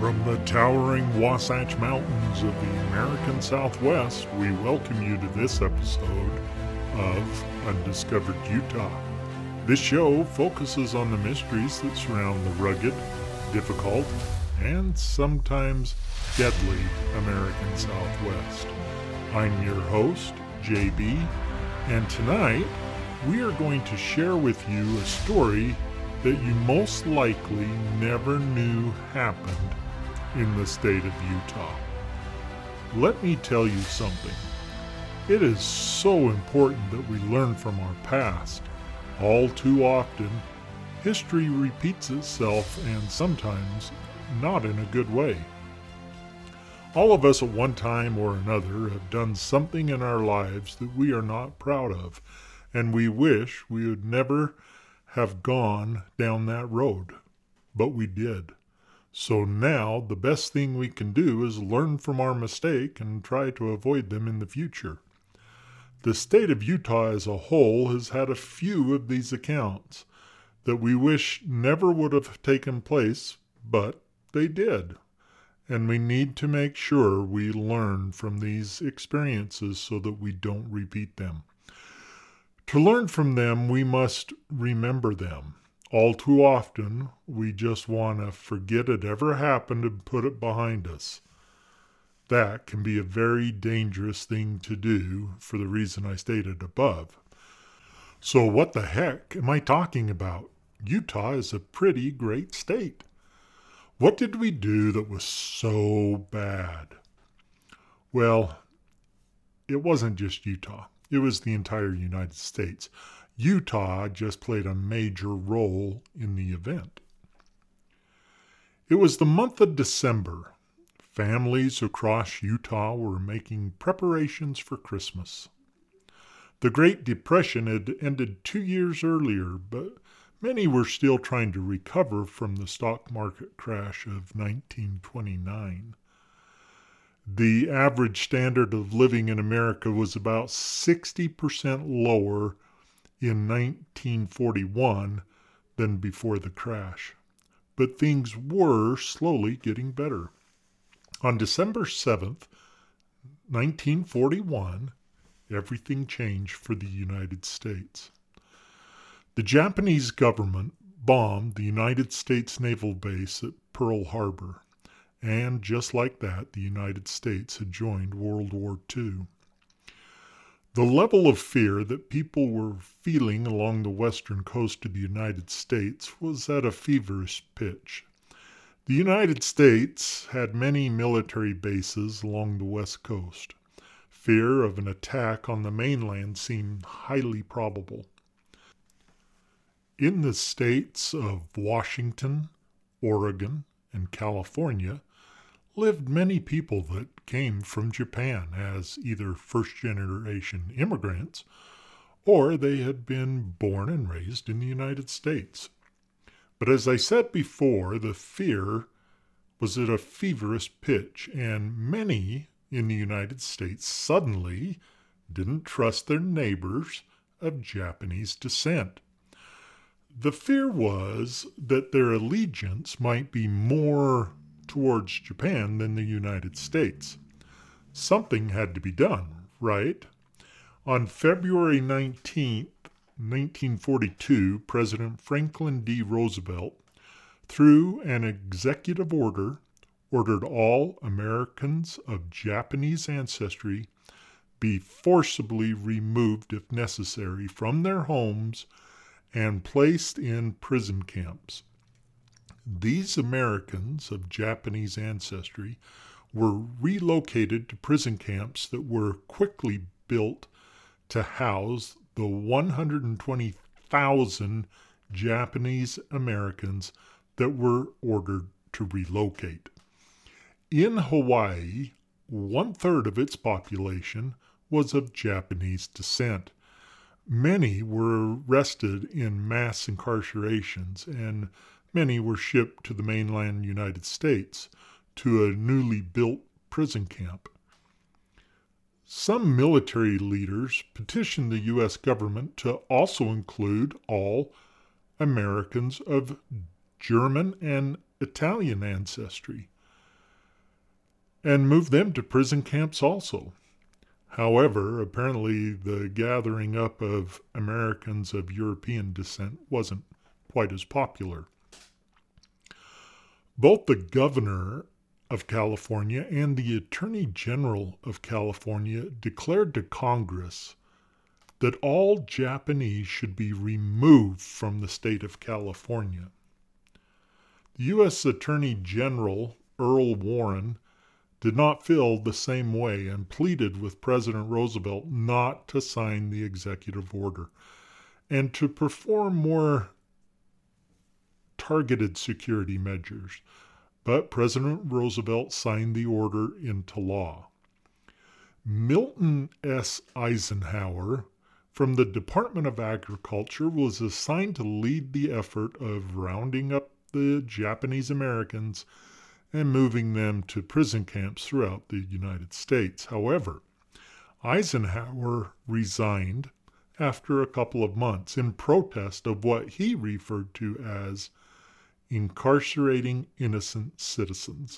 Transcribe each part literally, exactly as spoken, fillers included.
From the towering Wasatch Mountains of the American Southwest, we welcome you to this episode of Undiscovered Utah. This show focuses on the mysteries that surround the rugged, difficult, and sometimes deadly American Southwest. I'm your host, J B, and tonight we are going to share with you a story that you most likely never knew happened in the state of Utah. Let me tell you something. It is so important that we learn from our past. All too often, history repeats itself, and sometimes not in a good way. All of us at one time or another have done something in our lives that we are not proud of, and we wish we would never have gone down that road. But we did. So now the best thing we can do is learn from our mistake and try to avoid them in the future. The state of Utah as a whole has had a few of these accounts that we wish never would have taken place, but they did. And we need to make sure we learn from these experiences so that we don't repeat them. To learn from them, we must remember them. All too often, we just want to forget it ever happened and put it behind us. That can be a very dangerous thing to do for the reason I stated above. So what the heck am I talking about? Utah is a pretty great state. What did we do that was so bad? Well, it wasn't just Utah. It was the entire United States. Utah just played a major role in the event. It was the month of December. Families across Utah were making preparations for Christmas. The Great Depression had ended two years earlier, but many were still trying to recover from the stock market crash of nineteen twenty-nine. The average standard of living in America was about sixty percent lower in nineteen forty-one than before the crash. But things were slowly getting better. On December seventh, nineteen forty-one, everything changed for the United States. The Japanese government bombed the United States Naval Base at Pearl Harbor. And just like that, the United States had joined World War Two. The level of fear that people were feeling along the western coast of the United States was at a feverish pitch. The United States had many military bases along the west coast. Fear of an attack on the mainland seemed highly probable. In the states of Washington, Oregon, and California lived many people that came from Japan as either first-generation immigrants or they had been born and raised in the United States. But as I said before, the fear was at a feverish pitch, and many in the United States suddenly didn't trust their neighbors of Japanese descent. The fear was that their allegiance might be more towards Japan than the United States. Something had to be done, right? On February nineteenth, nineteen forty-two, President Franklin D. Roosevelt, through an executive order, ordered all Americans of Japanese ancestry be forcibly removed, if necessary, from their homes and placed in prison camps. These Americans of Japanese ancestry were relocated to prison camps that were quickly built to house the one hundred twenty thousand Japanese Americans that were ordered to relocate. In Hawaii, one-third of its population was of Japanese descent. Many were arrested in mass incarcerations, and many were shipped to the mainland United States to a newly built prison camp. Some military leaders petitioned the U S government to also include all Americans of German and Italian ancestry. and moved them to prison camps also. However, apparently the gathering up of Americans of European descent wasn't quite as popular. Both the governor of California and the Attorney General of California declared to Congress that all Japanese should be removed from the state of California. The U S Attorney General, Earl Warren, did not feel the same way and pleaded with President Roosevelt not to sign the executive order and to perform more targeted security measures. But President Roosevelt signed the order into law. Milton S. Eisenhower from the Department of Agriculture was assigned to lead the effort of rounding up the Japanese Americans and moving them to prison camps throughout the United States. However, Eisenhower resigned after a couple of months in protest of what he referred to as incarcerating innocent citizens.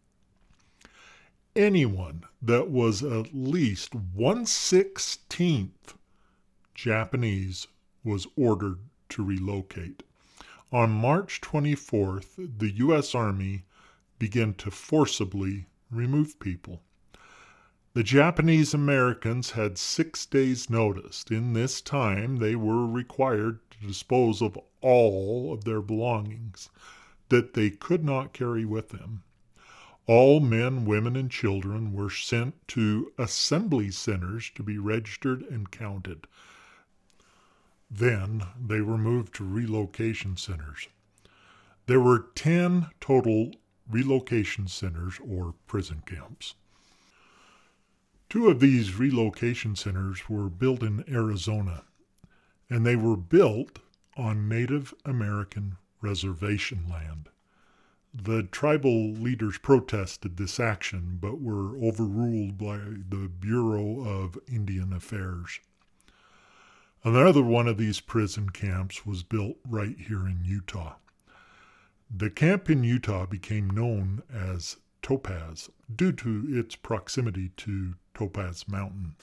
Anyone that was at least one sixteenth Japanese was ordered to relocate. On March twenty-fourth, the U S Army began to forcibly remove people. The Japanese Americans had six days' notice. In this time, they were required to dispose of all of their belongings that they could not carry with them. All men, women, and children were sent to assembly centers to be registered and counted. Then they were moved to relocation centers. There were ten total relocation centers or prison camps. Two of these relocation centers were built in Arizona, and they were built on Native American reservation land. The tribal leaders protested this action, but were overruled by the Bureau of Indian Affairs. Another one of these prison camps was built right here in Utah. The camp in Utah became known as Topaz due to its proximity to Topaz Mountain.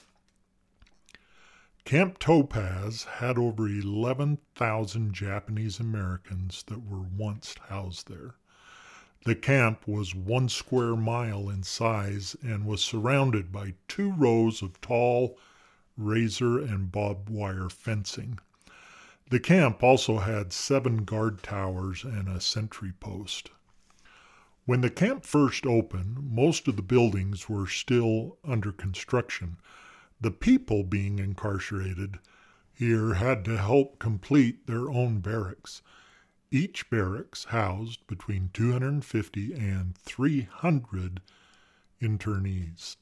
Camp Topaz had over eleven thousand Japanese Americans that were once housed there. The camp was one square mile in size and was surrounded by two rows of tall razor and barbed wire fencing. The camp also had seven guard towers and a sentry post. When the camp first opened, most of the buildings were still under construction. The people being incarcerated here had to help complete their own barracks. Each barracks housed between two hundred fifty and three hundred internees.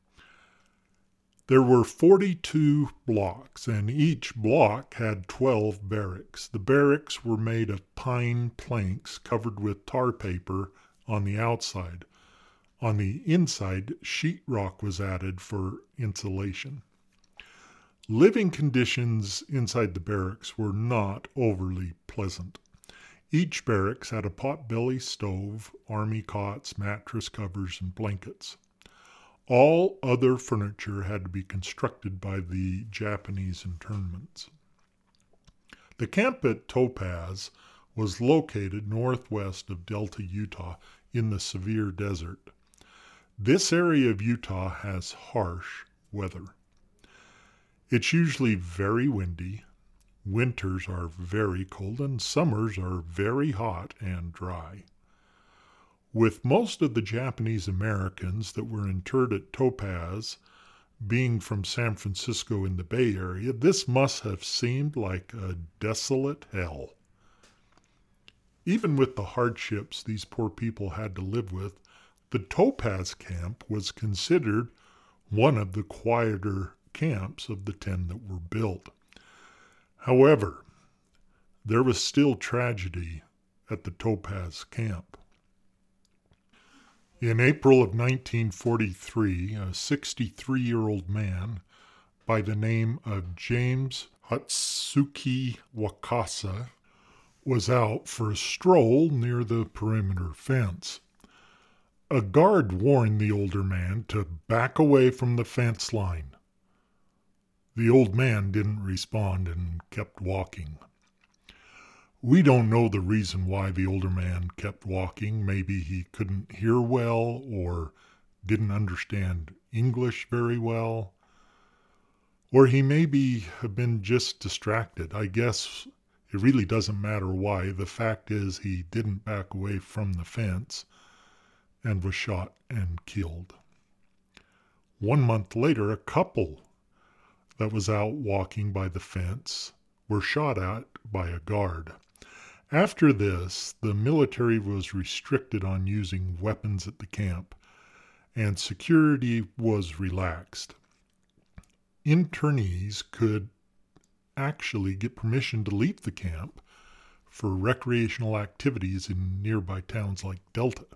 There were forty-two blocks, and each block had twelve barracks. The barracks were made of pine planks covered with tar paper on the outside. On the inside, sheetrock was added for insulation. Living conditions inside the barracks were not overly pleasant. Each barracks had a potbelly stove, army cots, mattress covers, and blankets. All other furniture had to be constructed by the Japanese internments. The camp at Topaz was located northwest of Delta, Utah, in the Sevier Desert. This area of Utah has harsh weather. It's usually very windy. Winters are very cold, and summers are very hot and dry. With most of the Japanese Americans that were interred at Topaz being from San Francisco in the Bay Area, this must have seemed like a desolate hell. Even with the hardships these poor people had to live with, the Topaz camp was considered one of the quieter camps of the ten that were built. However, there was still tragedy at the Topaz camp. In April of nineteen forty-three, a sixty-three-year-old man by the name of James Hatsuki Wakasa was out for a stroll near the perimeter fence. A guard warned the older man to back away from the fence line. The old man didn't respond and kept walking. We don't know the reason why the older man kept walking. Maybe he couldn't hear well or didn't understand English very well. Or he maybe have been just distracted. I guess it really doesn't matter why. The fact is he didn't back away from the fence and was shot and killed. One month later, a couple that was out walking by the fence were shot at by a guard. After this, the military was restricted on using weapons at the camp, and security was relaxed. Internees could actually get permission to leave the camp for recreational activities in nearby towns like Delta.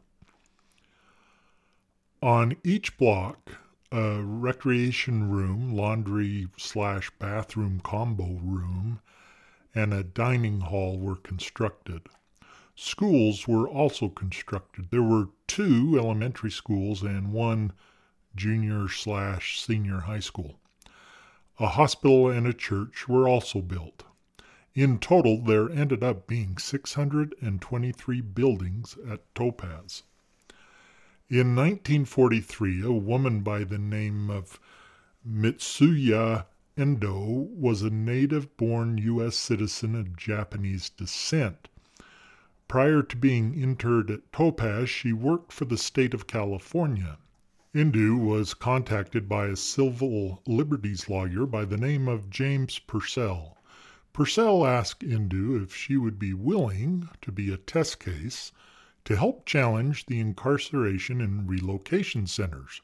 On each block, a recreation room, laundry slash bathroom combo room, and a dining hall were constructed. Schools were also constructed. There were two elementary schools and one junior slash senior high school. A hospital and a church were also built. In total, there ended up being six hundred twenty-three buildings at Topaz. In nineteen forty-three, a woman by the name of Mitsuya Endo was a native-born U S citizen of Japanese descent. Prior to being interred at Topaz, she worked for the state of California. Endo was contacted by a civil liberties lawyer by the name of James Purcell. Purcell asked Endo if she would be willing to be a test case to help challenge the incarceration and relocation centers.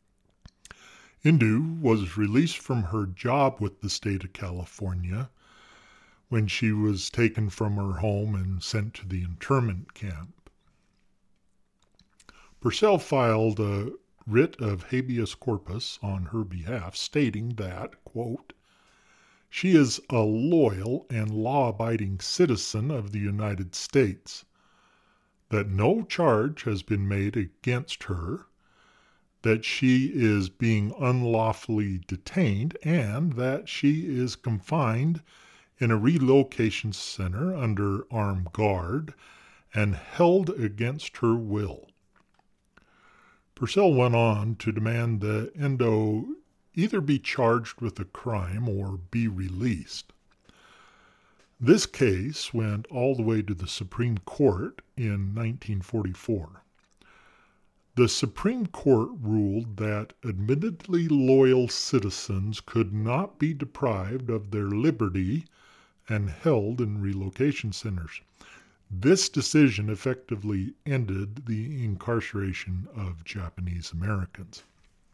Endo was released from her job with the state of California when she was taken from her home and sent to the internment camp. Purcell filed a writ of habeas corpus on her behalf, stating that, quote, she is a loyal and law-abiding citizen of the United States, that no charge has been made against her, that she is being unlawfully detained, and that she is confined in a relocation center under armed guard and held against her will. Purcell went on to demand that Endo either be charged with a crime or be released. This case went all the way to the Supreme Court in nineteen forty-four. The Supreme Court ruled that admittedly loyal citizens could not be deprived of their liberty and held in relocation centers. This decision effectively ended the incarceration of Japanese Americans.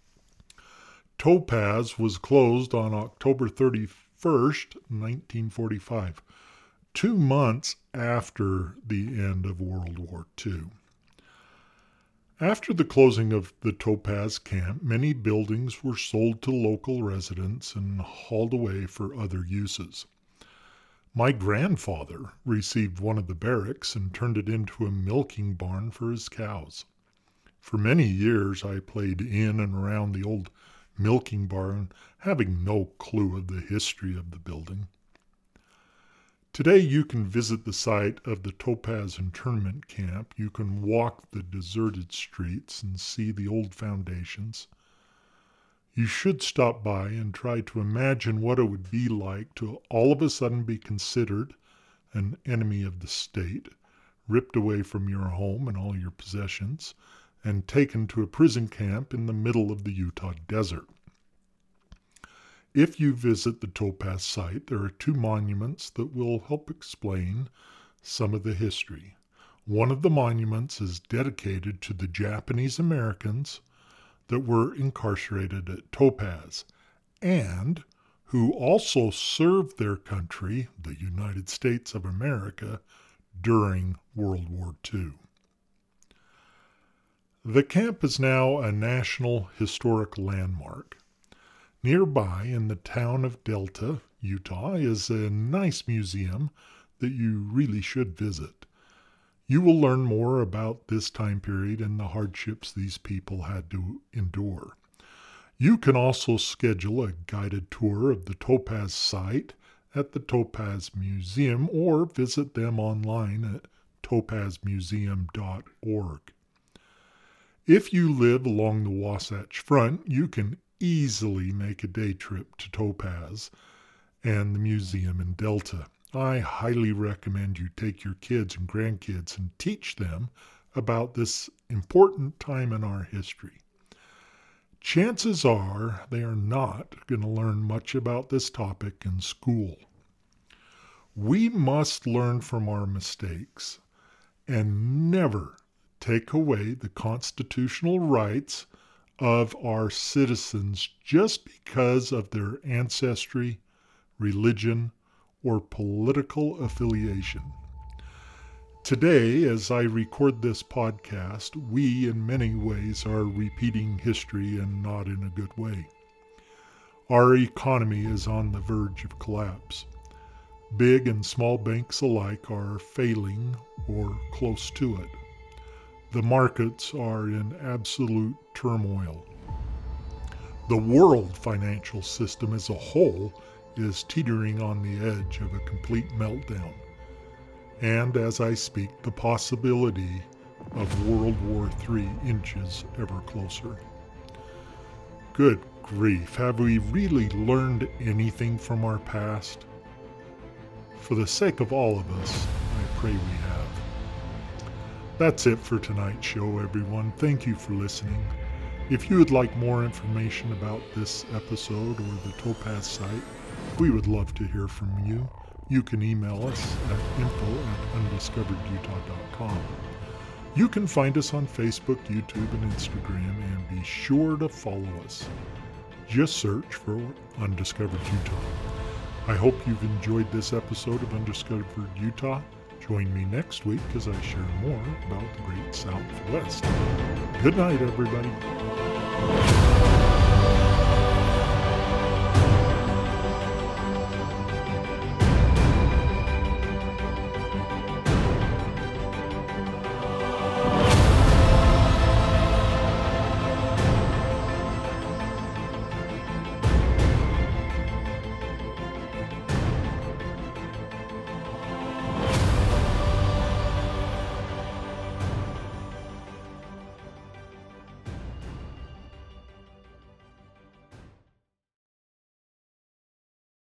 Topaz was closed on October thirty-first, nineteen forty-five, two months after the end of World War Two. After the closing of the Topaz camp, many buildings were sold to local residents and hauled away for other uses. My grandfather received one of the barracks and turned it into a milking barn for his cows. For many years I played in and around the old milking barn, having no clue of the history of the building. Today you can visit the site of the Topaz internment camp. You can walk the deserted streets and see the old foundations. You should stop by and try to imagine what it would be like to all of a sudden be considered an enemy of the state, ripped away from your home and all your possessions, and taken to a prison camp in the middle of the Utah desert. If you visit the Topaz site, there are two monuments that will help explain some of the history. One of the monuments is dedicated to the Japanese Americans that were incarcerated at Topaz and who also served their country, the United States of America, during World War Two. The camp is now a National Historic Landmark. Nearby in the town of Delta, Utah, is a nice museum that you really should visit. You will learn more about this time period and the hardships these people had to endure. You can also schedule a guided tour of the Topaz site at the Topaz Museum or visit them online at topaz museum dot org. If you live along the Wasatch Front, you can easily make a day trip to Topaz and the museum in Delta. I highly recommend you take your kids and grandkids and teach them about this important time in our history. Chances are they are not going to learn much about this topic in school. We must learn from our mistakes and never take away the constitutional rights of our citizens just because of their ancestry, religion, or political affiliation. Today, as I record this podcast, we in many ways are repeating history and not in a good way. Our economy is on the verge of collapse. Big and small banks alike are failing or close to it. The markets are in absolute turmoil. The world financial system as a whole is teetering on the edge of a complete meltdown. And as I speak, the possibility of World War Three inches ever closer. Good grief, have we really learned anything from our past? For the sake of all of us, I pray we have. That's it for tonight's show, everyone. Thank you for listening. If you would like more information about this episode or the Topaz site, we would love to hear from you. You can email us at info at undiscovered utah dot com. You can find us on Facebook, YouTube, and Instagram, and be sure to follow us. Just search for Undiscovered Utah. I hope you've enjoyed this episode of Undiscovered Utah. Join me next week as I share more about the Great Southwest. Good night, everybody.